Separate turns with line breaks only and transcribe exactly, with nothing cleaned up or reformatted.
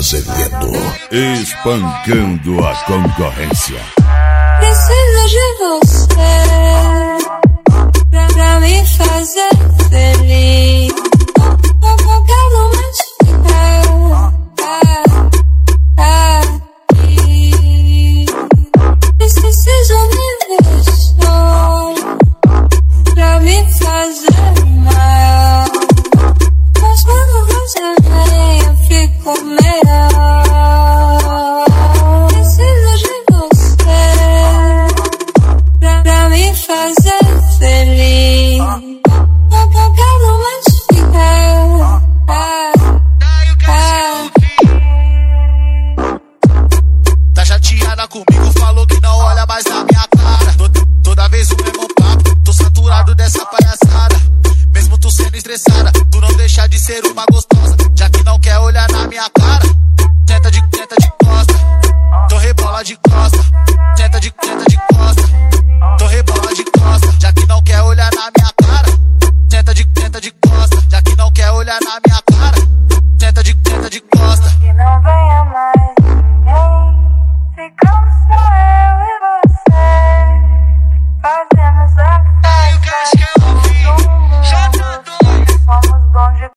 Azevedo, espancando a concorrência.
Preciso de você pra, pra me fazer feliz. Não quero mais ficar aqui. Preciso me ver só pra me fazer mal. Mas quando você vem eu fico melhor. Preciso de você pra, pra me fazer feliz. Não quero mais ficar aqui.
Tá chateada comigo, falou que não olha mais na minha cara. Toda, toda vez o mesmo papo, tô saturado dessa palhaçada. Mesmo tu sendo estressada, tu não deixa de ser uma gozada.